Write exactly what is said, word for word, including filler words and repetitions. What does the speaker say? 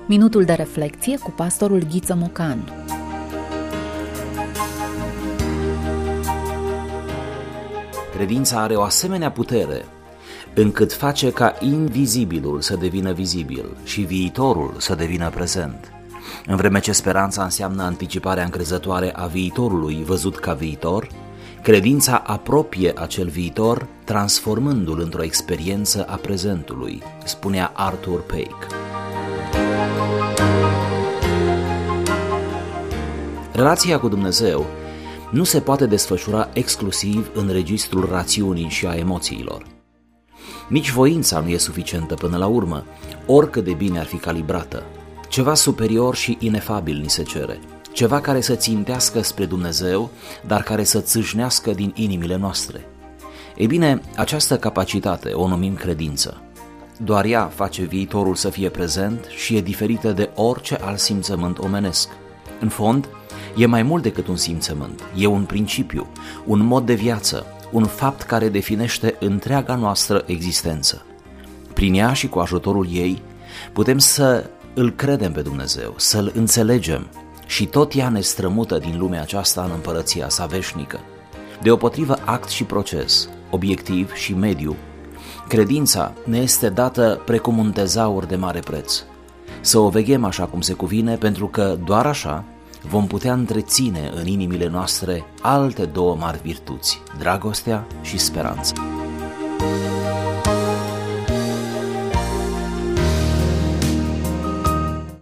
Minutul de reflecție cu pastorul Ghiță Mocan. Credința are o asemenea putere încât face ca invizibilul să devină vizibil și viitorul să devină prezent. În vreme ce speranța înseamnă anticiparea încrezătoare a viitorului văzut ca viitor, credința apropie acel viitor, transformându-l într-o experiență a prezentului, spunea Arthur Pake. Relația cu Dumnezeu nu se poate desfășura exclusiv în registrul rațiunii și a emoțiilor. Nici voința nu e suficientă până la urmă, oricât de bine ar fi calibrată. Ceva superior și inefabil ni se cere, ceva care să țintească spre Dumnezeu, dar care să țâșnească din inimile noastre. Ei bine, această capacitate o numim credință. Doar ea face viitorul să fie prezent și e diferită de orice alt simțământ omenesc. În fond, e mai mult decât un simțământ, e un principiu, un mod de viață, un fapt care definește întreaga noastră existență. Prin ea și cu ajutorul ei putem să îl credem pe Dumnezeu, să-l înțelegem și tot ea ne strămută din lumea aceasta în împărăția sa veșnică. Deopotrivă act și proces, obiectiv și mediu, credința ne este dată precum un tezaur de mare preț. Să o veghem așa cum se cuvine, pentru că doar așa vom putea întreține în inimile noastre alte două mari virtuți, dragostea și speranța.